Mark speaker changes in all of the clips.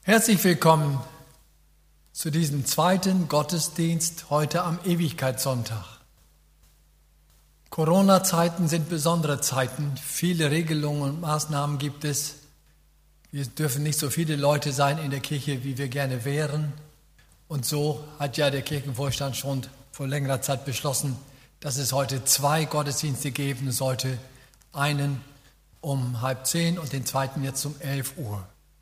Speaker 1: Herzlich willkommen zu diesem zweiten Gottesdienst heute am Ewigkeitssonntag. Corona-Zeiten sind besondere Zeiten. Viele Regelungen und Maßnahmen gibt es. Wir dürfen nicht so viele Leute sein in der Kirche, wie wir gerne wären. Und so hat ja der Kirchenvorstand schon vor längerer Zeit beschlossen, dass es heute 2 Gottesdienste geben sollte. Einen um 9:30 und den zweiten jetzt um 11 Uhr.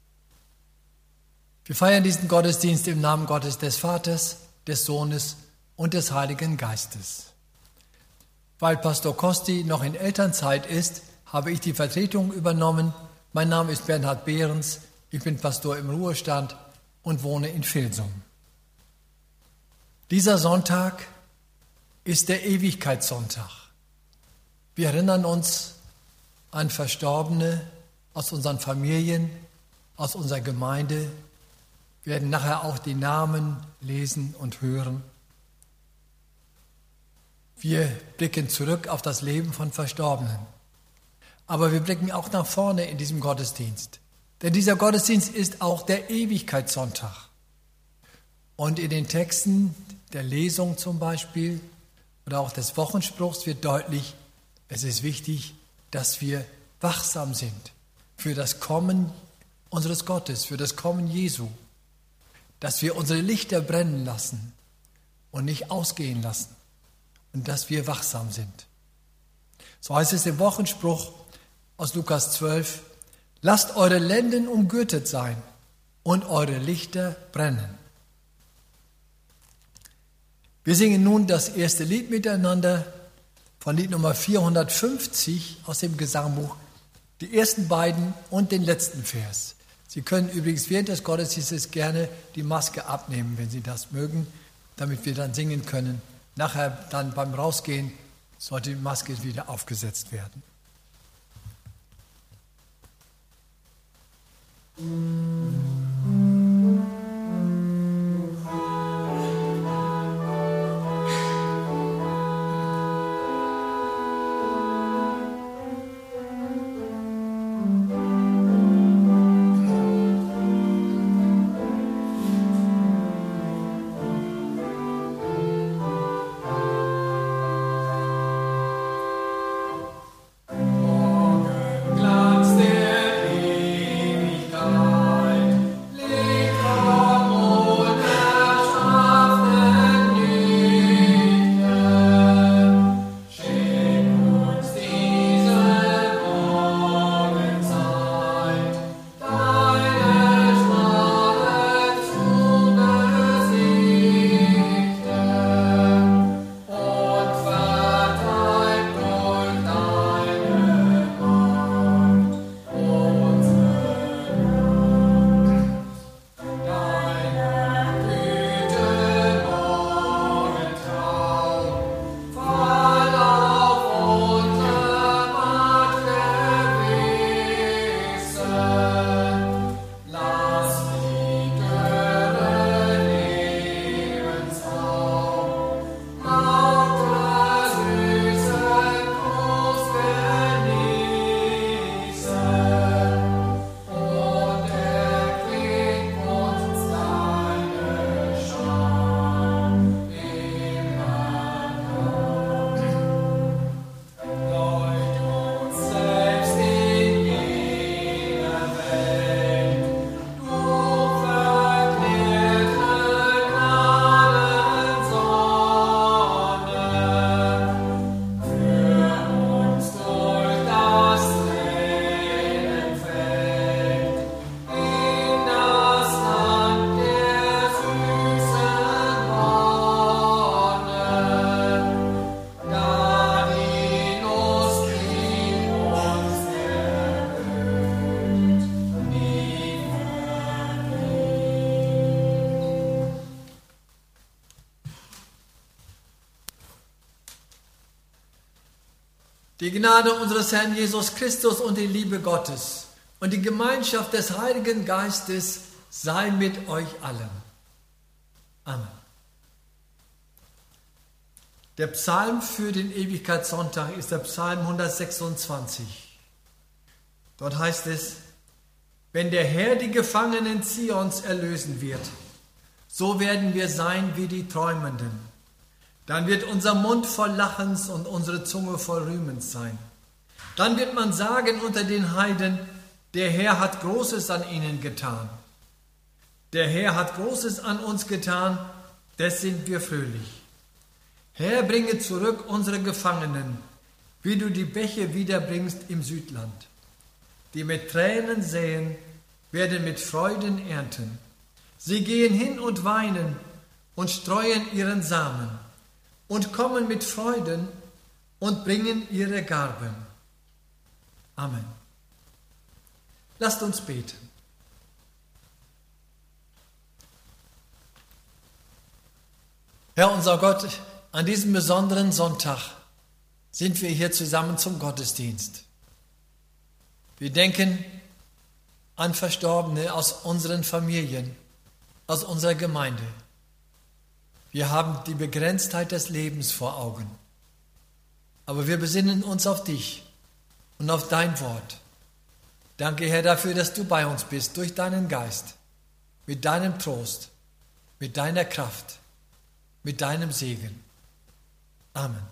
Speaker 1: Wir feiern diesen Gottesdienst im Namen Gottes des Vaters, des Sohnes und des Heiligen Geistes. Weil Pastor Kosti noch in Elternzeit ist, habe ich die Vertretung übernommen. Mein Name ist Bernhard Behrens, ich bin Pastor im Ruhestand und wohne in Vilsum. Dieser Sonntag ist der Ewigkeitssonntag. Wir erinnern uns an Verstorbene aus unseren Familien, aus unserer Gemeinde. Wir werden nachher auch die Namen lesen und hören. Wir blicken zurück auf das Leben von Verstorbenen. Aber wir blicken auch nach vorne in diesem Gottesdienst. Denn dieser Gottesdienst ist auch der Ewigkeitssonntag. Und in den Texten der Lesung zum Beispiel oder auch des Wochenspruchs wird deutlich, es ist wichtig, dass wir wachsam sind für das Kommen unseres Gottes, für das Kommen Jesu. Dass wir unsere Lichter brennen lassen und nicht ausgehen lassen und dass wir wachsam sind. So heißt es im Wochenspruch aus Lukas 12, lasst eure Lenden umgürtet sein und eure Lichter brennen. Wir singen nun das erste Lied miteinander von Lied Nummer 450 aus dem Gesangbuch, die ersten beiden und den letzten Vers. Sie können übrigens während des Gottesdienstes gerne die Maske abnehmen, wenn Sie das mögen, damit wir dann singen können. Nachher dann beim Rausgehen sollte die Maske wieder aufgesetzt werden. Die Gnade unseres Herrn Jesus Christus und die Liebe Gottes und die Gemeinschaft des Heiligen Geistes sei mit euch allen. Amen. Der Psalm für den Ewigkeitssonntag ist der Psalm 126. Dort heißt es: Wenn der Herr die Gefangenen Zions erlösen wird, so werden wir sein wie die Träumenden. Dann wird unser Mund voll Lachens und unsere Zunge voll Rühmens sein. Dann wird man sagen unter den Heiden, der Herr hat Großes an ihnen getan. Der Herr hat Großes an uns getan, des sind wir fröhlich. Herr, bringe zurück unsere Gefangenen, wie du die Bäche wiederbringst im Südland. Die mit Tränen säen, werden mit Freuden ernten. Sie gehen hin und weinen und streuen ihren Samen und kommen mit Freuden und bringen ihre Garben. Amen. Lasst uns beten. Herr unser Gott, an diesem besonderen Sonntag sind wir hier zusammen zum Gottesdienst. Wir denken an Verstorbene aus unseren Familien, aus unserer Gemeinde. Wir haben die Begrenztheit des Lebens vor Augen. Aber wir besinnen uns auf dich und auf dein Wort. Danke, Herr, dafür, dass du bei uns bist, durch deinen Geist, mit deinem Trost, mit deiner Kraft, mit deinem Segen. Amen.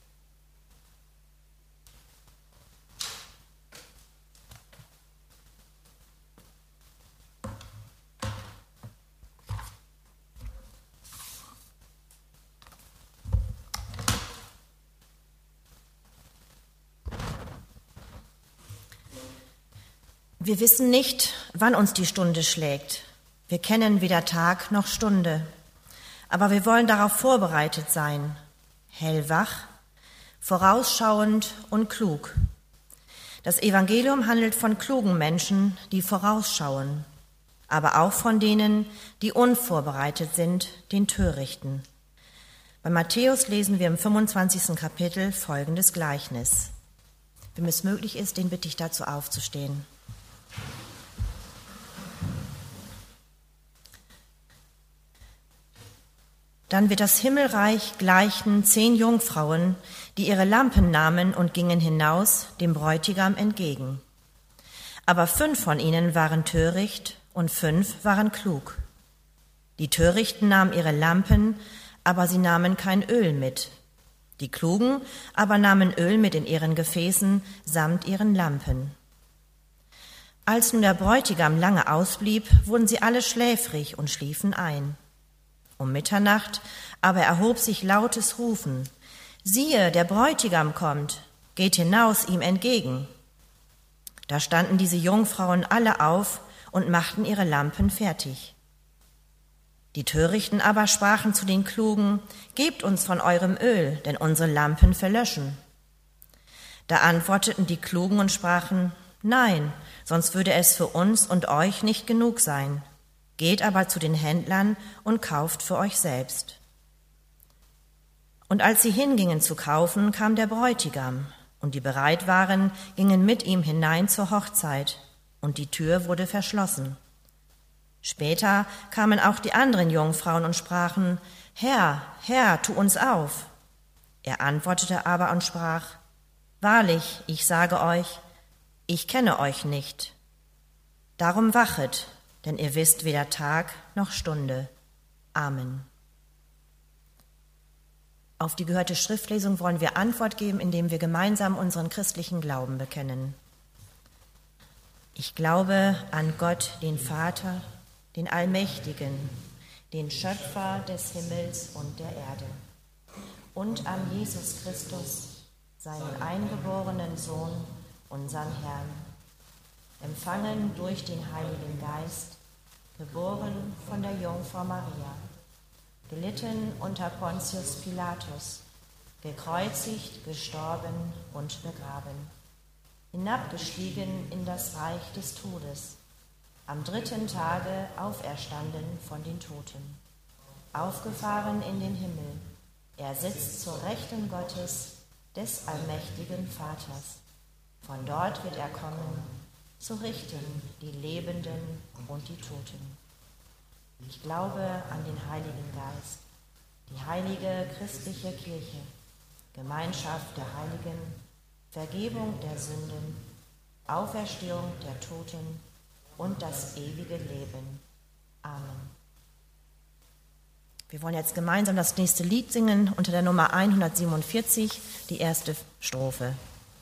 Speaker 2: Wir wissen nicht, wann uns die Stunde schlägt. Wir kennen weder Tag noch Stunde. Aber wir wollen darauf vorbereitet sein, hellwach, vorausschauend und klug. Das Evangelium handelt von klugen Menschen, die vorausschauen, aber auch von denen, die unvorbereitet sind, den Törichten. Bei Matthäus lesen wir im 25. Kapitel folgendes Gleichnis. Wem es möglich ist, den bitte ich dazu aufzustehen. Dann wird das Himmelreich gleichen 10 Jungfrauen, die ihre Lampen nahmen und gingen hinaus dem Bräutigam entgegen. Aber 5 von ihnen waren töricht und 5 waren klug. Die Törichten nahmen ihre Lampen, aber sie nahmen kein Öl mit. Die Klugen aber nahmen Öl mit in ihren Gefäßen samt ihren Lampen. Als nun der Bräutigam lange ausblieb, wurden sie alle schläfrig und schliefen ein. Um Mitternacht aber erhob sich lautes Rufen: Siehe, der Bräutigam kommt, geht hinaus ihm entgegen. Da standen diese Jungfrauen alle auf und machten ihre Lampen fertig. Die Törichten aber sprachen zu den Klugen: Gebt uns von eurem Öl, denn unsere Lampen verlöschen. Da antworteten die Klugen und sprachen: Nein, sonst würde es für uns und euch nicht genug sein. Geht aber zu den Händlern und kauft für euch selbst. Und als sie hingingen zu kaufen, kam der Bräutigam, und die bereit waren, gingen mit ihm hinein zur Hochzeit, und die Tür wurde verschlossen. Später kamen auch die anderen Jungfrauen und sprachen: Herr, Herr, tu uns auf. Er antwortete aber und sprach: Wahrlich, ich sage euch, ich kenne euch nicht. Darum wachet, denn ihr wisst weder Tag noch Stunde. Amen. Auf die gehörte Schriftlesung wollen wir Antwort geben, indem wir gemeinsam unseren christlichen Glauben bekennen. Ich glaube an Gott, den Vater, den Allmächtigen, den Schöpfer des Himmels und der Erde, und an Jesus Christus, seinen eingeborenen Sohn, unseren Herrn, empfangen durch den Heiligen Geist, geboren von der Jungfrau Maria, gelitten unter Pontius Pilatus, gekreuzigt, gestorben und begraben, hinabgestiegen in das Reich des Todes, am 3. Tage auferstanden von den Toten, aufgefahren in den Himmel, er sitzt zur Rechten Gottes, des allmächtigen Vaters. Von dort wird er kommen, zu richten die Lebenden und die Toten. Ich glaube an den Heiligen Geist, die heilige christliche Kirche, Gemeinschaft der Heiligen, Vergebung der Sünden, Auferstehung der Toten und das ewige Leben. Amen. Wir wollen jetzt gemeinsam das nächste Lied singen unter der Nummer 147, die erste Strophe.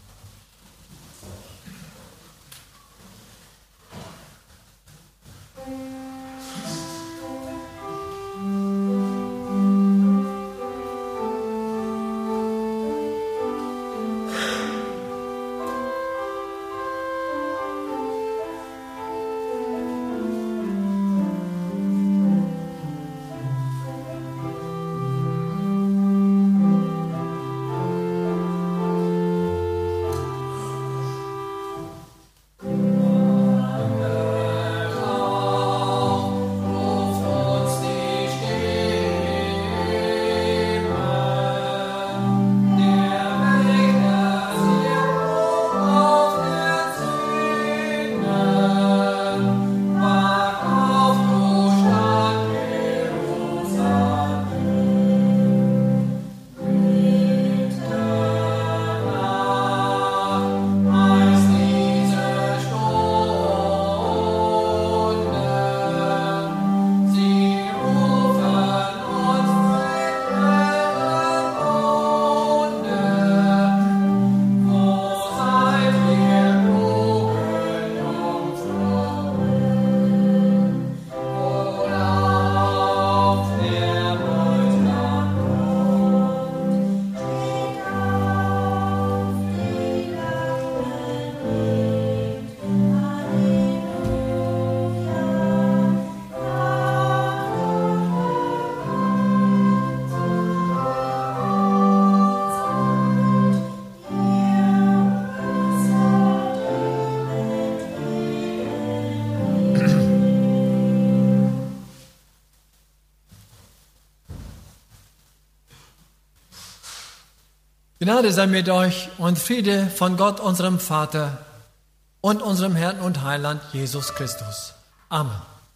Speaker 1: Gnade sei mit euch und Friede von Gott, unserem Vater und unserem Herrn und Heiland Jesus Christus. Amen.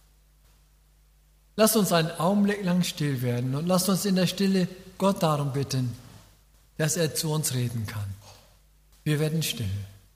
Speaker 1: Lasst uns einen Augenblick lang still werden und lasst uns in der Stille Gott darum bitten, dass er zu uns reden kann. Wir werden still.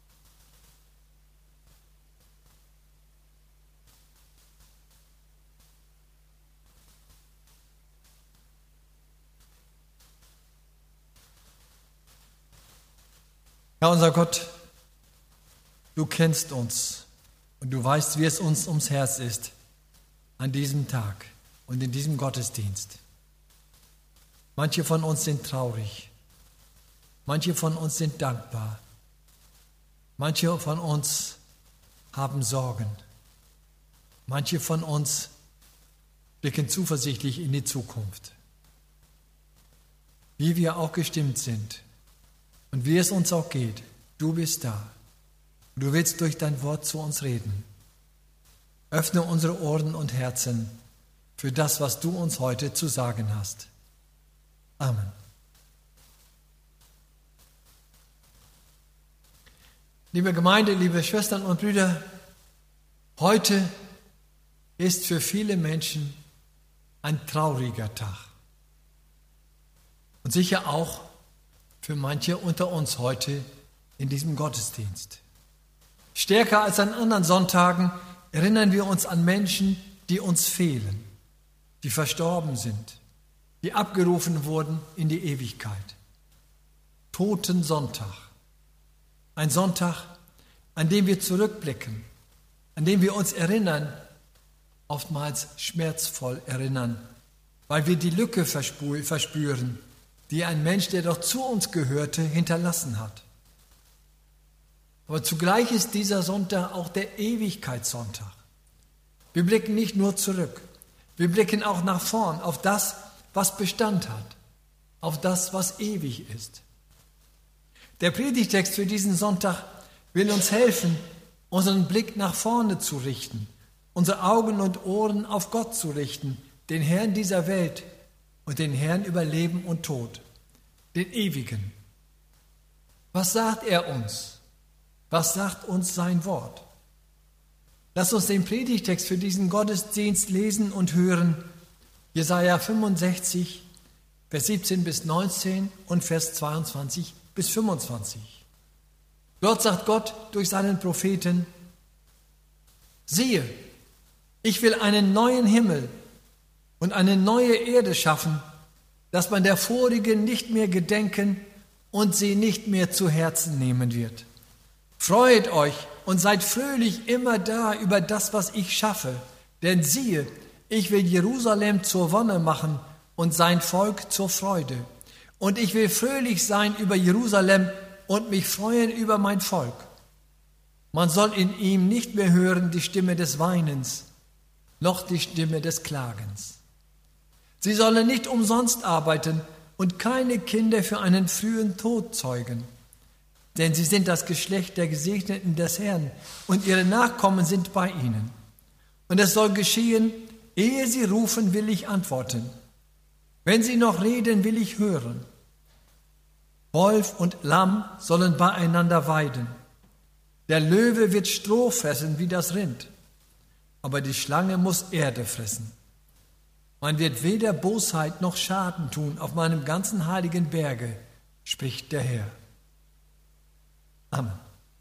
Speaker 1: Herr unser Gott, du kennst uns und du weißt, wie es uns ums Herz ist an diesem Tag und in diesem Gottesdienst. Manche von uns sind traurig, manche von uns sind dankbar, manche von uns haben Sorgen, manche von uns blicken zuversichtlich in die Zukunft. Wie wir auch gestimmt sind, und wie es uns auch geht, du bist da. Du willst durch dein Wort zu uns reden. Öffne unsere Ohren und Herzen für das, was du uns heute zu sagen hast. Amen. Liebe Gemeinde, liebe Schwestern und Brüder, heute ist für viele Menschen ein trauriger Tag. Und sicher auch für manche unter uns heute in diesem Gottesdienst. Stärker als an anderen Sonntagen erinnern wir uns an Menschen, die uns fehlen, die verstorben sind, die abgerufen wurden in die Ewigkeit. Totensonntag. Ein Sonntag, an dem wir zurückblicken, an dem wir uns erinnern, oftmals schmerzvoll erinnern, weil wir die Lücke verspüren, die ein Mensch, der doch zu uns gehörte, hinterlassen hat. Aber zugleich ist dieser Sonntag auch der Ewigkeitssonntag. Wir blicken nicht nur zurück, wir blicken auch nach vorn auf das, was Bestand hat, auf das, was ewig ist. Der Predigtext für diesen Sonntag will uns helfen, unseren Blick nach vorne zu richten, unsere Augen und Ohren auf Gott zu richten, den Herrn dieser Welt und den Herrn über Leben und Tod, den Ewigen. Was sagt er uns? Was sagt uns sein Wort? Lass uns den Predigtext für diesen Gottesdienst lesen und hören. Jesaja 65, Vers 17 bis 19 und Vers 22 bis 25. Dort sagt Gott durch seinen Propheten: Siehe, ich will einen neuen Himmel und eine neue Erde schaffen, dass man der vorigen nicht mehr gedenken und sie nicht mehr zu Herzen nehmen wird. Freut euch und seid fröhlich immer da über das, was ich schaffe. Denn siehe, ich will Jerusalem zur Wonne machen und sein Volk zur Freude. Und ich will fröhlich sein über Jerusalem und mich freuen über mein Volk. Man soll in ihm nicht mehr hören die Stimme des Weinens, noch die Stimme des Klagens. Sie sollen nicht umsonst arbeiten und keine Kinder für einen frühen Tod zeugen. Denn sie sind das Geschlecht der Gesegneten des Herrn und ihre Nachkommen sind bei ihnen. Und es soll geschehen, ehe sie rufen, will ich antworten. Wenn sie noch reden, will ich hören. Wolf und Lamm sollen beieinander weiden. Der Löwe wird Stroh fressen wie das Rind, aber die Schlange muss Erde fressen. Man wird weder Bosheit noch Schaden tun auf meinem ganzen heiligen Berge, spricht der Herr. Amen.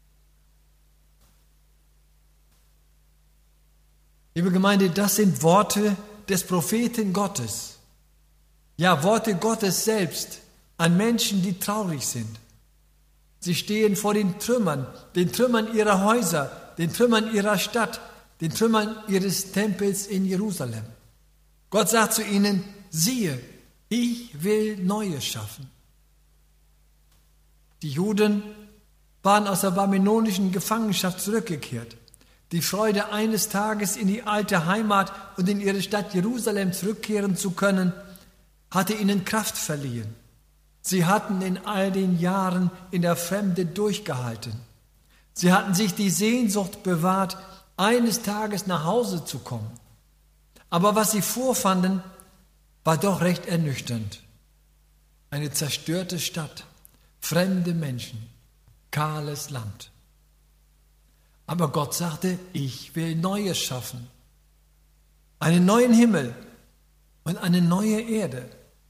Speaker 1: Liebe Gemeinde, das sind Worte des Propheten Gottes. Ja, Worte Gottes selbst an Menschen, die traurig sind. Sie stehen vor den Trümmern ihrer Häuser, den Trümmern ihrer Stadt, den Trümmern ihres Tempels in Jerusalem. Gott sagt zu ihnen, siehe, ich will Neues schaffen. Die Juden waren aus der babylonischen Gefangenschaft zurückgekehrt. Die Freude, eines Tages in die alte Heimat und in ihre Stadt Jerusalem zurückkehren zu können, hatte ihnen Kraft verliehen. Sie hatten in all den Jahren in der Fremde durchgehalten. Sie hatten sich die Sehnsucht bewahrt, eines Tages nach Hause zu kommen. Aber was sie vorfanden, war doch recht ernüchternd. Eine zerstörte Stadt, fremde Menschen, kahles Land. Aber Gott sagte, ich will Neues schaffen. Einen neuen Himmel und eine neue Erde.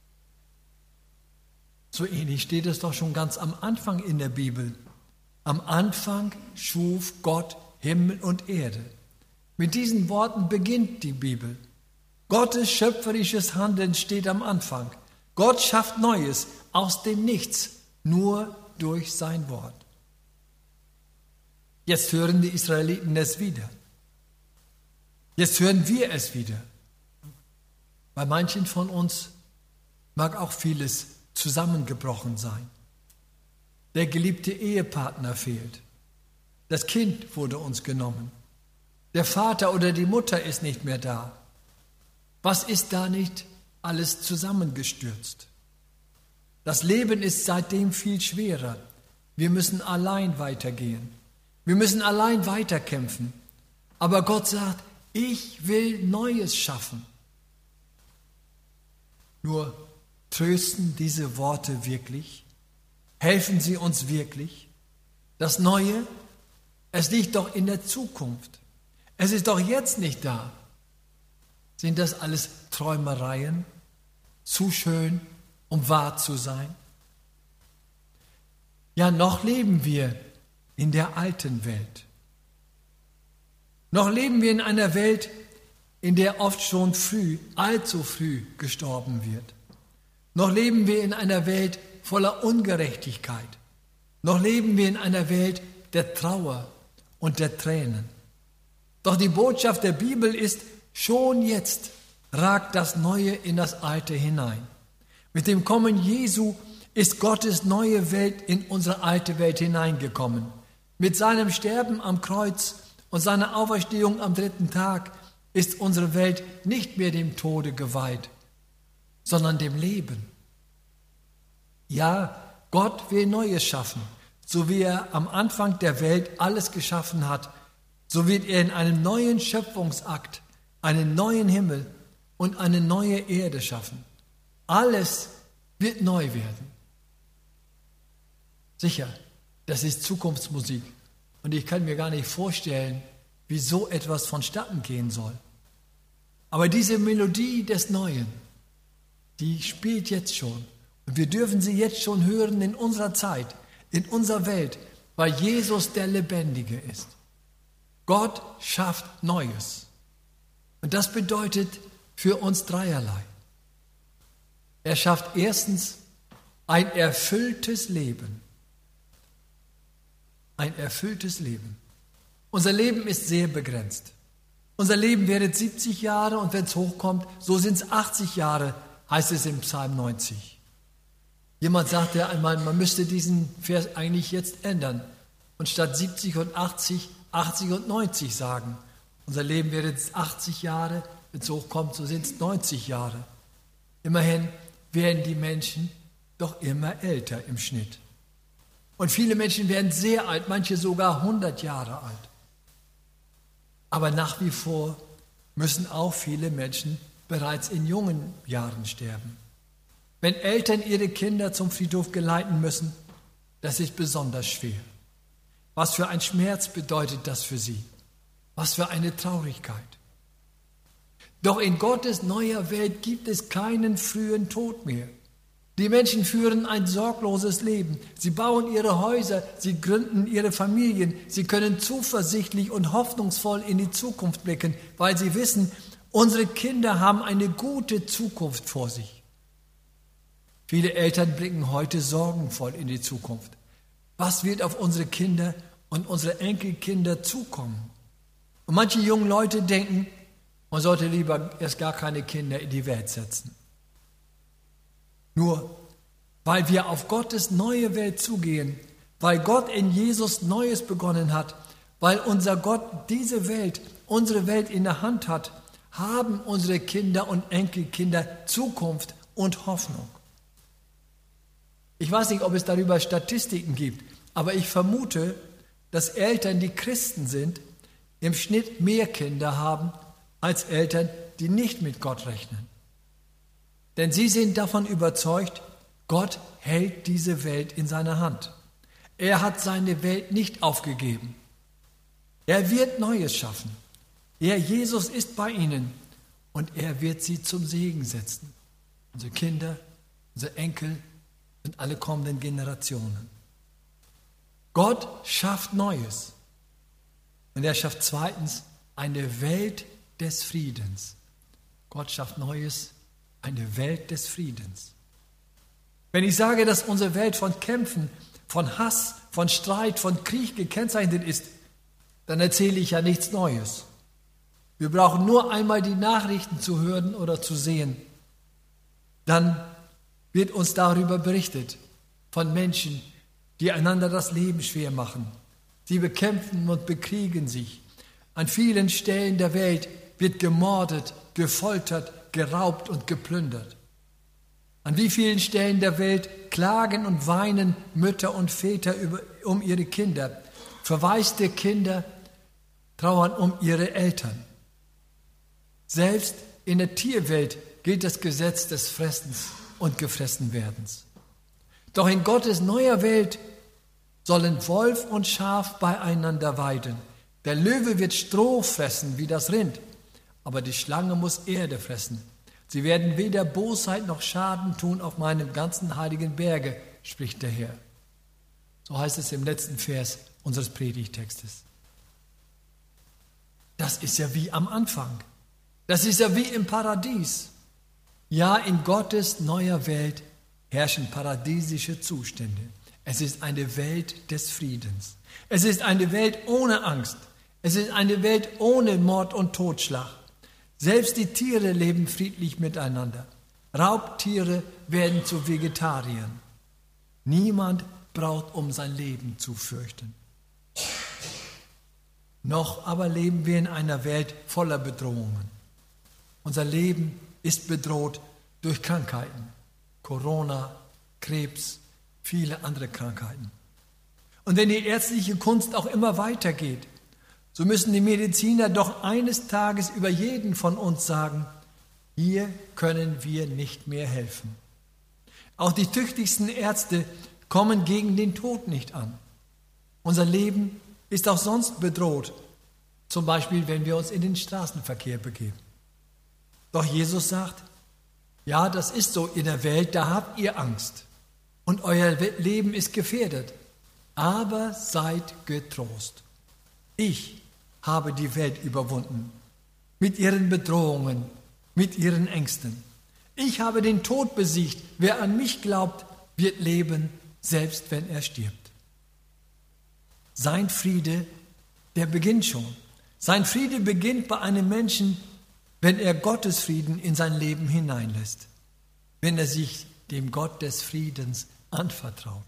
Speaker 1: So ähnlich steht es doch schon ganz am Anfang in der Bibel. Am Anfang schuf Gott Himmel und Erde. Mit diesen Worten beginnt die Bibel. Gottes schöpferisches Handeln steht am Anfang. Gott schafft Neues aus dem Nichts, nur durch sein Wort. Jetzt hören die Israeliten es wieder. Jetzt hören wir es wieder. Bei manchen von uns mag auch vieles zusammengebrochen sein. Der geliebte Ehepartner fehlt. Das Kind wurde uns genommen. Der Vater oder die Mutter ist nicht mehr da. Was ist da nicht alles zusammengestürzt? Das Leben ist seitdem viel schwerer. Wir müssen allein weitergehen. Wir müssen allein weiterkämpfen. Aber Gott sagt, ich will Neues schaffen. Nur trösten diese Worte wirklich? Helfen sie uns wirklich? Das Neue, es liegt doch in der Zukunft. Es ist doch jetzt nicht da. Sind das alles Träumereien? Zu schön, um wahr zu sein? Ja, noch leben wir in der alten Welt. Noch leben wir in einer Welt, in der oft schon allzu früh gestorben wird. Noch leben wir in einer Welt voller Ungerechtigkeit. Noch leben wir in einer Welt der Trauer und der Tränen. Doch die Botschaft der Bibel ist, schon jetzt ragt das Neue in das Alte hinein. Mit dem Kommen Jesu ist Gottes neue Welt in unsere alte Welt hineingekommen. Mit seinem Sterben am Kreuz und seiner Auferstehung am 3. Tag ist unsere Welt nicht mehr dem Tode geweiht, sondern dem Leben. Ja, Gott will Neues schaffen. So wie er am Anfang der Welt alles geschaffen hat, so wird er in einem neuen Schöpfungsakt einen neuen Himmel und eine neue Erde schaffen. Alles wird neu werden. Sicher, das ist Zukunftsmusik und ich kann mir gar nicht vorstellen, wie so etwas vonstatten gehen soll. Aber diese Melodie des Neuen, die spielt jetzt schon und wir dürfen sie jetzt schon hören in unserer Zeit, in unserer Welt, weil Jesus der Lebendige ist. Gott schafft Neues. Und das bedeutet für uns dreierlei. Er schafft erstens ein erfülltes Leben. Ein erfülltes Leben. Unser Leben ist sehr begrenzt. Unser Leben wäre 70 Jahre und wenn es hochkommt, so sind es 80 Jahre, heißt es im Psalm 90. Jemand sagte einmal, man müsste diesen Vers eigentlich jetzt ändern und statt 70 und 80, 80 und 90 sagen. Unser Leben wäre jetzt 80 Jahre, wenn es hochkommt, so sind es 90 Jahre. Immerhin werden die Menschen doch immer älter im Schnitt. Und viele Menschen werden sehr alt, manche sogar 100 Jahre alt. Aber nach wie vor müssen auch viele Menschen bereits in jungen Jahren sterben. Wenn Eltern ihre Kinder zum Friedhof geleiten müssen, das ist besonders schwer. Was für ein Schmerz bedeutet das für sie? Was für eine Traurigkeit. Doch in Gottes neuer Welt gibt es keinen frühen Tod mehr. Die Menschen führen ein sorgloses Leben. Sie bauen ihre Häuser, sie gründen ihre Familien. Sie können zuversichtlich und hoffnungsvoll in die Zukunft blicken, weil sie wissen, unsere Kinder haben eine gute Zukunft vor sich. Viele Eltern blicken heute sorgenvoll in die Zukunft. Was wird auf unsere Kinder und unsere Enkelkinder zukommen? Und manche jungen Leute denken, man sollte lieber erst gar keine Kinder in die Welt setzen. Nur weil wir auf Gottes neue Welt zugehen, weil Gott in Jesus Neues begonnen hat, weil unser Gott diese Welt, unsere Welt in der Hand hat, haben unsere Kinder und Enkelkinder Zukunft und Hoffnung. Ich weiß nicht, ob es darüber Statistiken gibt, aber ich vermute, dass Eltern, die Christen sind, im Schnitt mehr Kinder haben als Eltern, die nicht mit Gott rechnen. Denn sie sind davon überzeugt, Gott hält diese Welt in seiner Hand. Er hat seine Welt nicht aufgegeben. Er wird Neues schaffen. Er, Jesus, ist bei ihnen und er wird sie zum Segen setzen. Unsere Kinder, unsere Enkel und alle kommenden Generationen. Gott schafft Neues. Und er schafft zweitens eine Welt des Friedens. Gott schafft Neues, eine Welt des Friedens. Wenn ich sage, dass unsere Welt von Kämpfen, von Hass, von Streit, von Krieg gekennzeichnet ist, dann erzähle ich ja nichts Neues. Wir brauchen nur einmal die Nachrichten zu hören oder zu sehen. Dann wird uns darüber berichtet, von Menschen, die einander das Leben schwer machen. Sie bekämpfen und bekriegen sich. An vielen Stellen der Welt wird gemordet, gefoltert, geraubt und geplündert. An wie vielen Stellen der Welt klagen und weinen Mütter und Väter um ihre Kinder. Verwaiste Kinder trauern um ihre Eltern. Selbst in der Tierwelt gilt das Gesetz des Fressens und Gefressenwerdens. Doch in Gottes neuer Welt sollen Wolf und Schaf beieinander weiden. Der Löwe wird Stroh fressen wie das Rind, aber die Schlange muss Erde fressen. Sie werden weder Bosheit noch Schaden tun auf meinem ganzen heiligen Berge, spricht der Herr. So heißt es im letzten Vers unseres Predigtextes. Das ist ja wie am Anfang. Das ist ja wie im Paradies. Ja, in Gottes neuer Welt herrschen paradiesische Zustände. Es ist eine Welt des Friedens. Es ist eine Welt ohne Angst. Es ist eine Welt ohne Mord und Totschlag. Selbst die Tiere leben friedlich miteinander. Raubtiere werden zu Vegetariern. Niemand braucht um sein Leben zu fürchten. Noch aber leben wir in einer Welt voller Bedrohungen. Unser Leben ist bedroht durch Krankheiten. Corona, Krebs, viele andere Krankheiten. Und wenn die ärztliche Kunst auch immer weitergeht, so müssen die Mediziner doch eines Tages über jeden von uns sagen, hier können wir nicht mehr helfen. Auch die tüchtigsten Ärzte kommen gegen den Tod nicht an. Unser Leben ist auch sonst bedroht, zum Beispiel wenn wir uns in den Straßenverkehr begeben. Doch Jesus sagt, ja, das ist so in der Welt, da habt ihr Angst und euer Leben ist gefährdet, aber seid getrost. Ich habe die Welt überwunden, mit ihren Bedrohungen, mit ihren Ängsten. Ich habe den Tod besiegt. Wer an mich glaubt, wird leben, selbst wenn er stirbt. Sein Friede, der beginnt schon. Sein Friede beginnt bei einem Menschen, wenn er Gottes Frieden in sein Leben hineinlässt, wenn er sich dem Gott des Friedens anvertraut.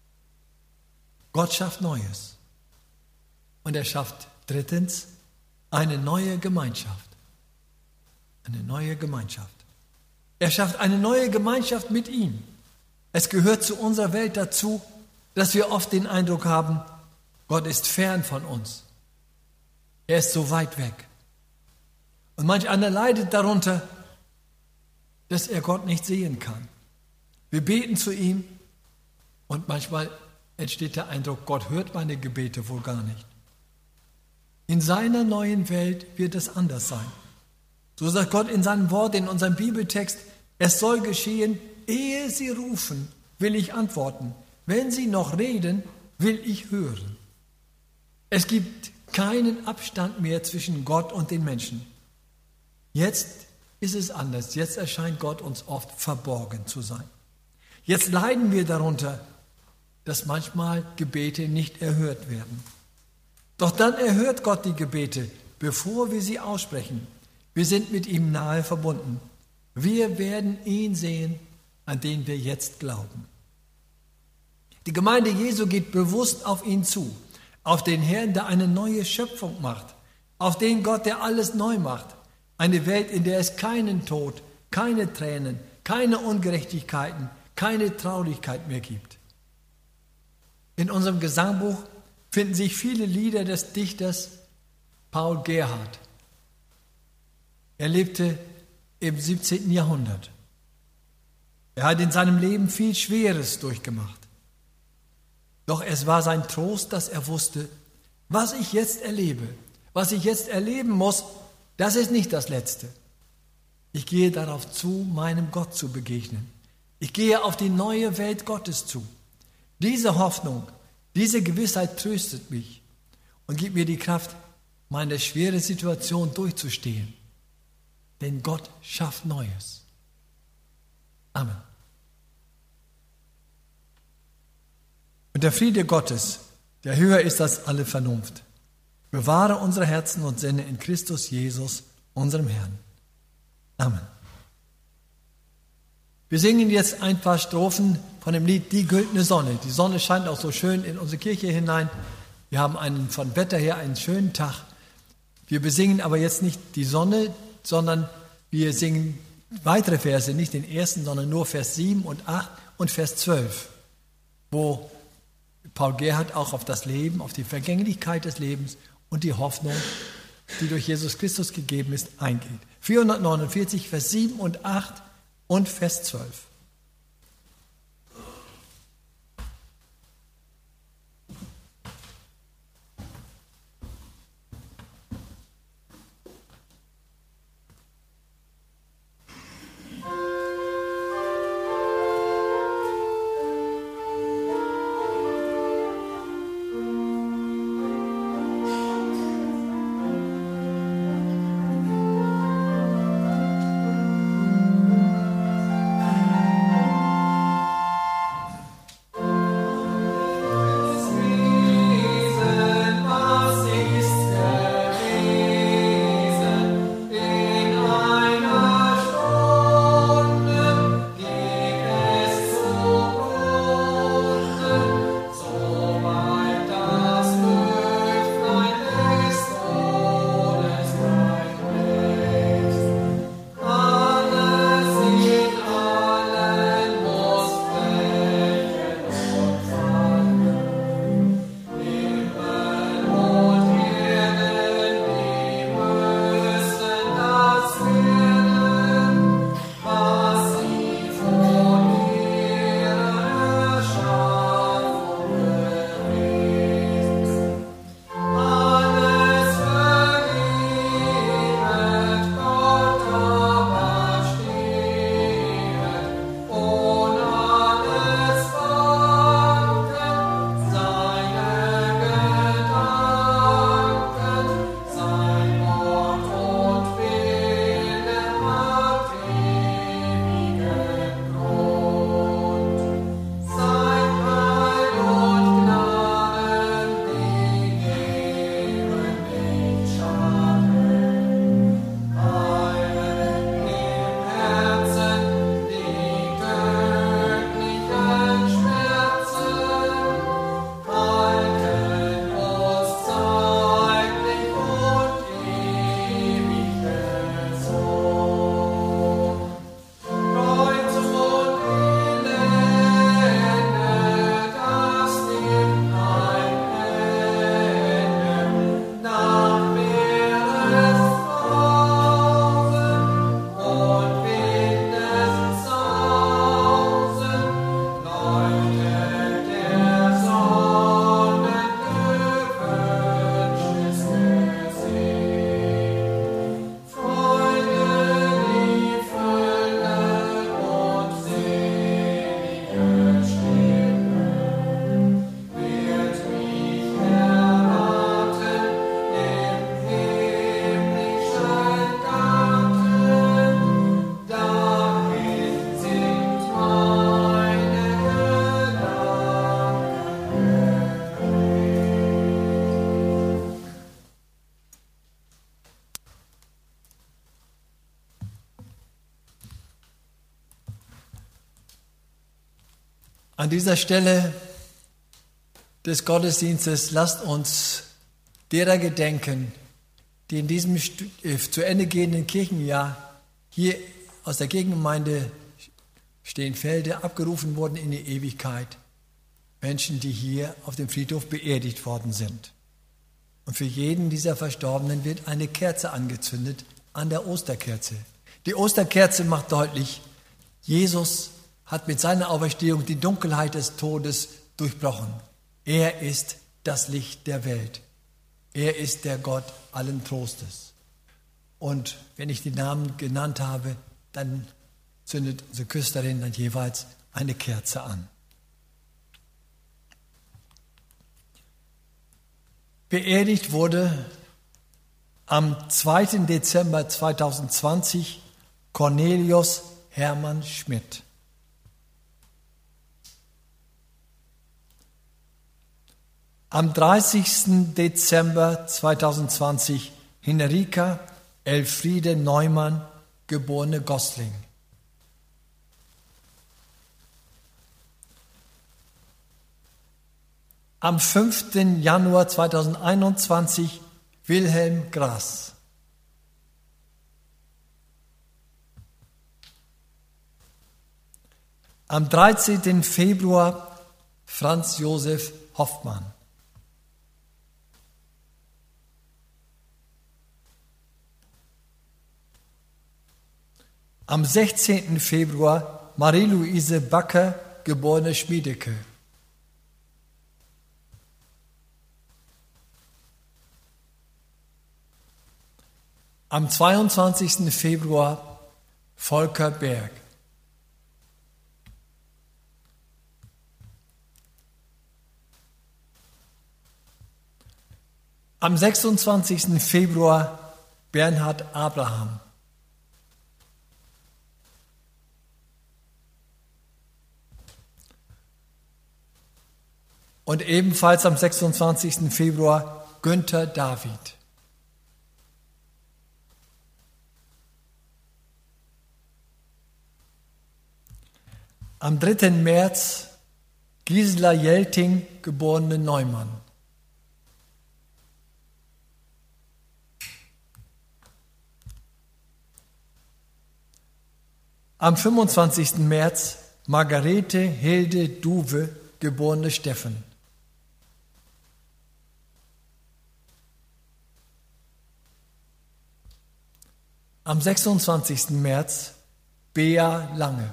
Speaker 1: Gott schafft Neues. Und er schafft drittens eine neue Gemeinschaft. Eine neue Gemeinschaft. Er schafft eine neue Gemeinschaft mit ihm. Es gehört zu unserer Welt dazu, dass wir oft den Eindruck haben, Gott ist fern von uns. Er ist so weit weg. Und manch einer leidet darunter, dass er Gott nicht sehen kann. Wir beten zu ihm und manchmal entsteht der Eindruck, Gott hört meine Gebete wohl gar nicht. In seiner neuen Welt wird es anders sein. So sagt Gott in seinem Wort, in unserem Bibeltext, es soll geschehen, ehe sie rufen, will ich antworten. Wenn sie noch reden, will ich hören. Es gibt keinen Abstand mehr zwischen Gott und den Menschen. Jetzt ist es anders. Jetzt erscheint Gott uns oft verborgen zu sein. Jetzt leiden wir darunter, dass manchmal Gebete nicht erhört werden. Doch dann erhört Gott die Gebete, bevor wir sie aussprechen. Wir sind mit ihm nahe verbunden. Wir werden ihn sehen, an den wir jetzt glauben. Die Gemeinde Jesu geht bewusst auf ihn zu, auf den Herrn, der eine neue Schöpfung macht, auf den Gott, der alles neu macht. Eine Welt, in der es keinen Tod, keine Tränen, keine Ungerechtigkeiten, keine Traurigkeit mehr gibt. In unserem Gesangbuch finden sich viele Lieder des Dichters Paul Gerhardt. Er lebte im 17. Jahrhundert. Er hat in seinem Leben viel Schweres durchgemacht. Doch es war sein Trost, dass er wusste, was ich jetzt erlebe, was ich jetzt erleben muss, das ist nicht das Letzte. Ich gehe darauf zu, meinem Gott zu begegnen. Ich gehe auf die neue Welt Gottes zu. Diese Hoffnung, diese Gewissheit tröstet mich und gibt mir die Kraft, meine schwere Situation durchzustehen. Denn Gott schafft Neues. Amen. Und der Friede Gottes, der höher ist als alle Vernunft, bewahre unsere Herzen und Sinne in Christus Jesus, unserem Herrn. Amen. Wir singen jetzt ein paar Strophen von dem Lied Die güldene Sonne. Die Sonne scheint auch so schön in unsere Kirche hinein. Wir haben von Wetter her einen schönen Tag. Wir besingen aber jetzt nicht die Sonne, sondern wir singen weitere Verse, nicht den ersten, sondern nur Vers 7 und 8 und Vers 12, wo Paul Gerhardt auch auf das Leben, auf die Vergänglichkeit des Lebens und die Hoffnung, die durch Jesus Christus gegeben ist, eingeht. 449, Vers 7 und 8 und Vers 12. An dieser Stelle des Gottesdienstes lasst uns derer gedenken, die in diesem zu Ende gehenden Kirchenjahr hier aus der Kirchengemeinde Steenfelde abgerufen wurden in die Ewigkeit. Menschen, die hier auf dem Friedhof beerdigt worden sind. Und für jeden dieser Verstorbenen wird eine Kerze angezündet an der Osterkerze. Die Osterkerze macht deutlich, Jesus hat mit seiner Auferstehung die Dunkelheit des Todes durchbrochen. Er ist das Licht der Welt. Er ist der Gott allen Trostes. Und wenn ich die Namen genannt habe, dann zündet unsere Küsterin dann jeweils eine Kerze an. Beerdigt wurde am 2. Dezember 2020 Cornelius Hermann Schmidt. Am 30. Dezember 2020 Henrika Elfriede Neumann, geborene Gosling. Am 5. Januar 2021 Wilhelm Grass. Am 13. Februar Franz Josef Hoffmann. Am 16. Februar Marie-Louise Backer, geborene Schmiedecke. Am 22. Februar Volker Berg. Am 26. Februar Bernhard Abraham. Und ebenfalls am 26. Februar Günther David. Am 3. März Gisela Jelting, geborene Neumann. Am 25. März Margarete Hilde Duwe, geborene Steffen. Am 26. März Bea Lange.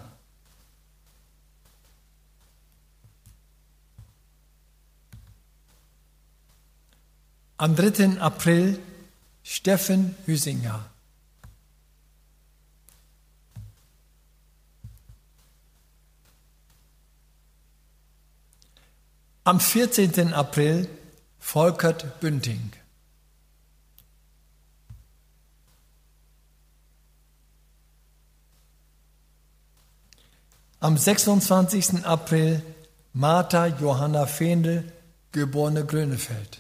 Speaker 1: Am 3. April Steffen Hüsinger. Am 14. April Volkert Bünding. Am 26. April Martha Johanna Fendel, geborene Grönefeld.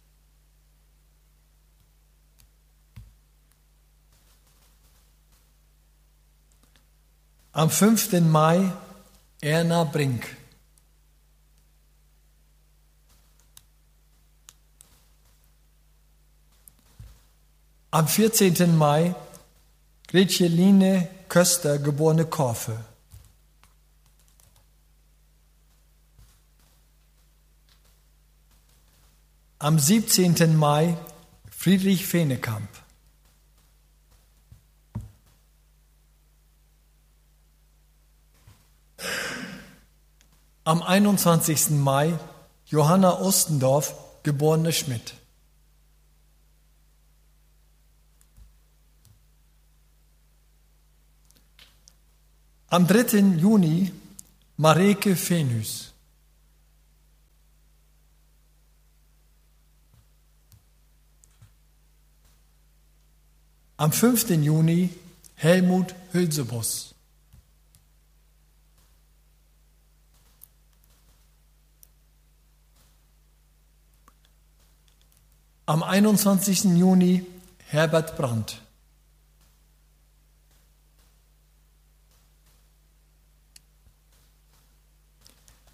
Speaker 1: Am 5. Mai Erna Brink. Am 14. Mai Gretcheline Köster, geborene Korfe. Am 17. Mai Friedrich Fehnekamp. Am 21. Mai Johanna Ostendorf, geborene Schmidt. Am 3. Juni Mareke Fenüs. Am 5. Juni Helmut Hülsebus. Am 21. Juni Herbert Brandt.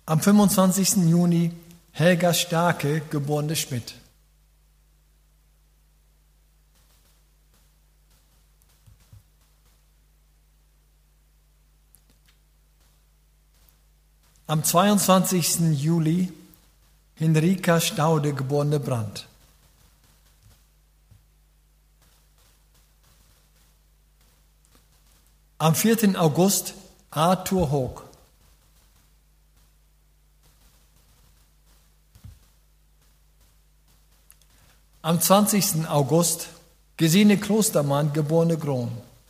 Speaker 1: Am 25. Juni Helga Starke, geborene Schmidt. Am 22. Juli Henrika Staude, geborene Brandt. Am 4. August Arthur Hoog. Am 20. August Gesine Klostermann, geborene Grohn.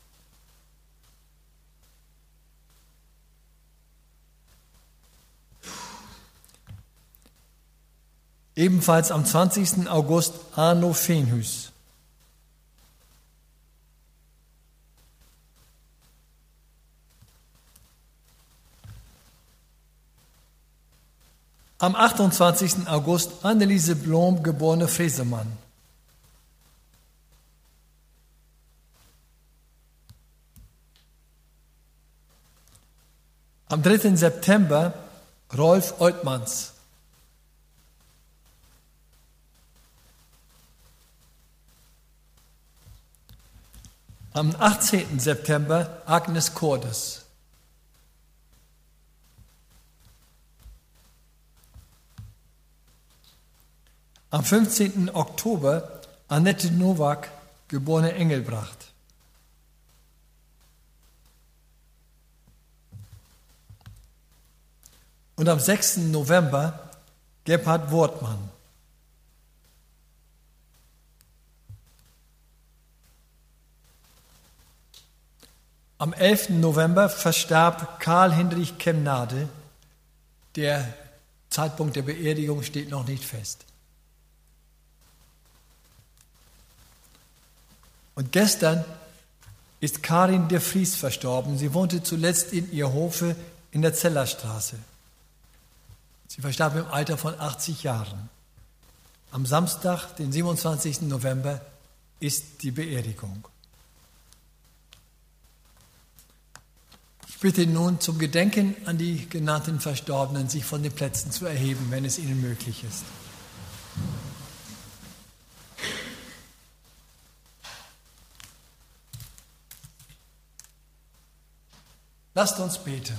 Speaker 1: Ebenfalls am 20. August Arno Fenhüs. Am 28. August Anneliese Blom, geborene Fresemann. Am 3. September Rolf Oltmanns. Am 18. September Agnes Cordes. Am 15. Oktober Annette Nowak, geborene Engelbracht. Und am 6. November Gebhard Wortmann. Am 11. November verstarb Karl-Hinrich Kemnade. Der Zeitpunkt der Beerdigung steht noch nicht fest. Und gestern ist Karin de Vries verstorben. Sie wohnte zuletzt in Ierhofe in der Zellerstraße. Sie verstarb im Alter von 80 Jahren. Am Samstag, den 27. November, ist die Beerdigung. Ich bitte nun zum Gedenken an die genannten Verstorbenen, sich von den Plätzen zu erheben, wenn es ihnen möglich ist. Lasst uns beten.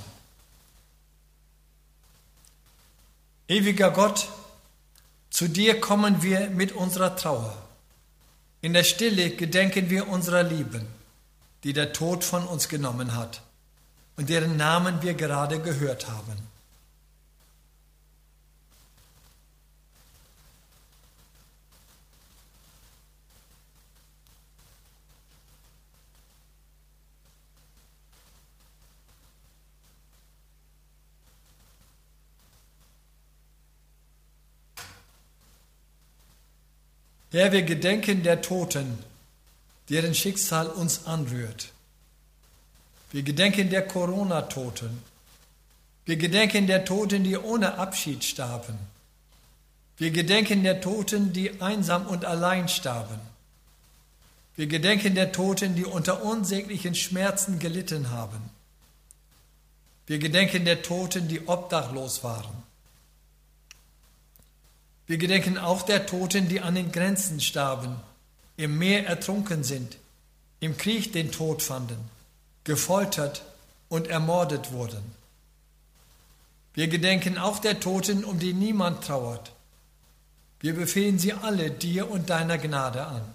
Speaker 1: Ewiger Gott, zu dir kommen wir mit unserer Trauer. In der Stille gedenken wir unserer Lieben, die der Tod von uns genommen hat und deren Namen wir gerade gehört haben. Herr, wir gedenken der Toten, deren Schicksal uns anrührt. Wir gedenken der Corona-Toten. Wir gedenken der Toten, die ohne Abschied starben. Wir gedenken der Toten, die einsam und allein starben. Wir gedenken der Toten, die unter unsäglichen Schmerzen gelitten haben. Wir gedenken der Toten, die obdachlos waren. Wir gedenken auch der Toten, die an den Grenzen starben, im Meer ertrunken sind, im Krieg den Tod fanden, gefoltert und ermordet wurden. Wir gedenken auch der Toten, um die niemand trauert. Wir befehlen sie alle dir und deiner Gnade an.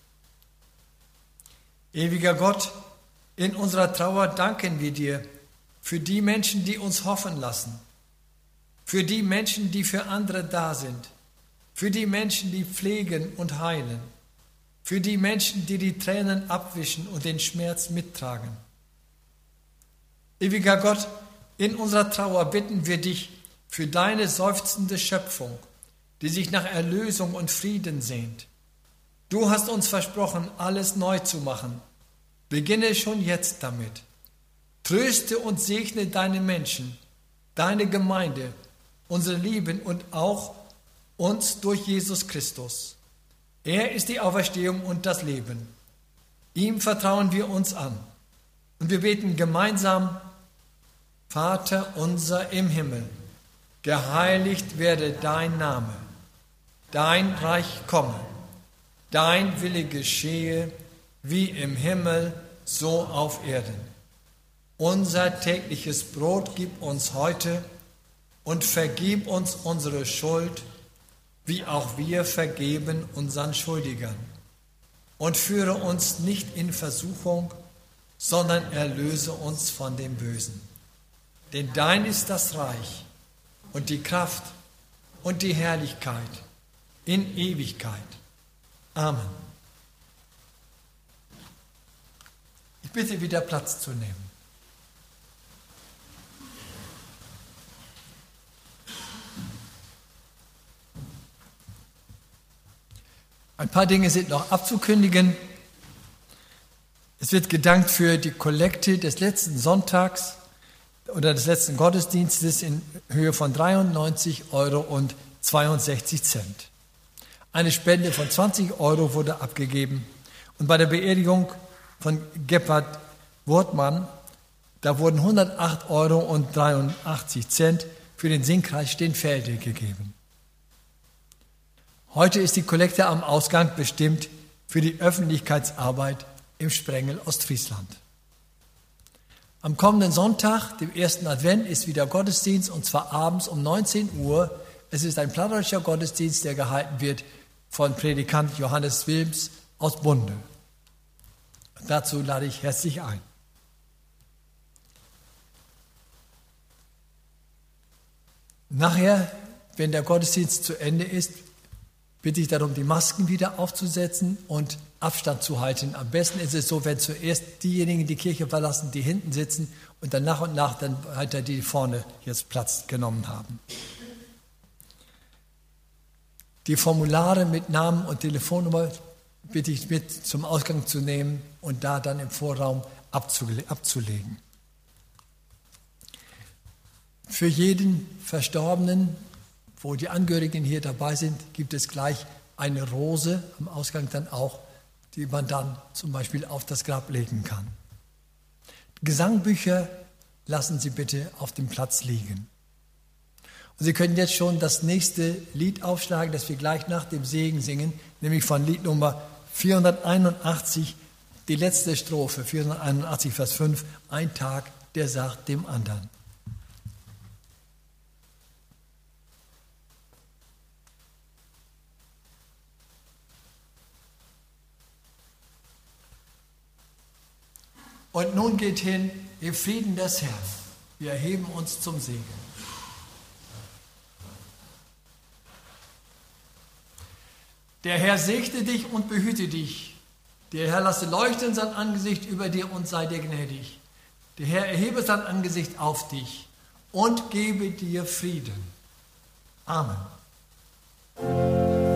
Speaker 1: Ewiger Gott, in unserer Trauer danken wir dir für die Menschen, die uns hoffen lassen, für die Menschen, die für andere da sind, für die Menschen, die pflegen und heilen, für die Menschen, die die Tränen abwischen und den Schmerz mittragen. Ewiger Gott, in unserer Trauer bitten wir dich für deine seufzende Schöpfung, die sich nach Erlösung und Frieden sehnt. Du hast uns versprochen, alles neu zu machen. Beginne schon jetzt damit. Tröste und segne deine Menschen, deine Gemeinde, unsere Lieben und auch uns durch Jesus Christus. Er ist die Auferstehung und das Leben. Ihm vertrauen wir uns an. Und wir beten gemeinsam: Vater unser im Himmel, Geheiligt werde dein Name, dein Reich komme, dein Wille geschehe, wie im Himmel, so auf Erden. Unser tägliches Brot gib uns heute und vergib uns unsere Schuld, wie auch wir vergeben unseren Schuldigern. Und führe uns nicht in Versuchung, sondern erlöse uns von dem Bösen. Denn dein ist das Reich und die Kraft und die Herrlichkeit in Ewigkeit. Amen. Ich bitte wieder Platz zu nehmen. Ein paar Dinge sind noch abzukündigen. Es wird gedankt für die Kollekte des letzten Sonntags oder des letzten Gottesdienstes in Höhe von 93,62 €. Eine Spende von 20 € wurde abgegeben. Und bei der Beerdigung von Gebhard Wortmann, da wurden 108,83 € für den Singkreis Steenfelde gegeben. Heute ist die Kollekte am Ausgang bestimmt für die Öffentlichkeitsarbeit im Sprengel Ostfriesland. Am kommenden Sonntag, dem 1. Advent, ist wieder Gottesdienst, und zwar abends um 19 Uhr. Es ist ein plattdeutscher Gottesdienst, der gehalten wird von Predikant Johannes Wilms aus Bunde. Dazu lade ich herzlich ein. Nachher, wenn der Gottesdienst zu Ende ist, bitte ich darum, die Masken wieder aufzusetzen und Abstand zu halten. Am besten ist es so, wenn zuerst diejenigen die Kirche verlassen, die hinten sitzen, und dann nach und nach dann weiter die vorne jetzt Platz genommen haben. Die Formulare mit Namen und Telefonnummer bitte ich mit zum Ausgang zu nehmen und da dann im Vorraum abzulegen. Für jeden Verstorbenen, wo die Angehörigen hier dabei sind, gibt es gleich eine Rose am Ausgang dann auch, die man dann zum Beispiel auf das Grab legen kann. Gesangbücher lassen Sie bitte auf dem Platz liegen. Und Sie können jetzt schon das nächste Lied aufschlagen, das wir gleich nach dem Segen singen, nämlich von Lied Nummer 481, die letzte Strophe, 481, Vers 5, ein Tag, der sagt dem anderen. Und nun geht hin im Frieden des Herrn. Wir erheben uns zum Segen. Der Herr segne dich und behüte dich. Der Herr lasse leuchten sein Angesicht über dir und sei dir gnädig. Der Herr erhebe sein Angesicht auf dich und gebe dir Frieden. Amen.